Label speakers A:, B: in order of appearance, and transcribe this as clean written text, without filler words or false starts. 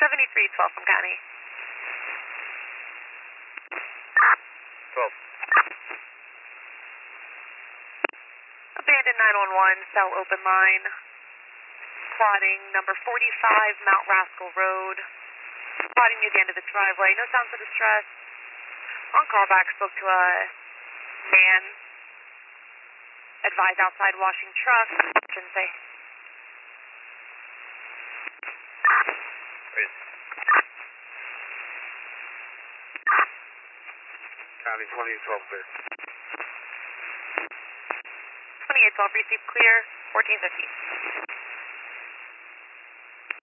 A: 7312 from County.
B: 12.
A: Abandoned 911, cell open line. Plotting number 45 Mount Rascal Road. Plotting near the end of the driveway. No sounds of distress. On callback, spoke to a man. Advised outside washing truck. Shouldn't say.
B: County 2812 clear.
A: 2812 received clear. 1450.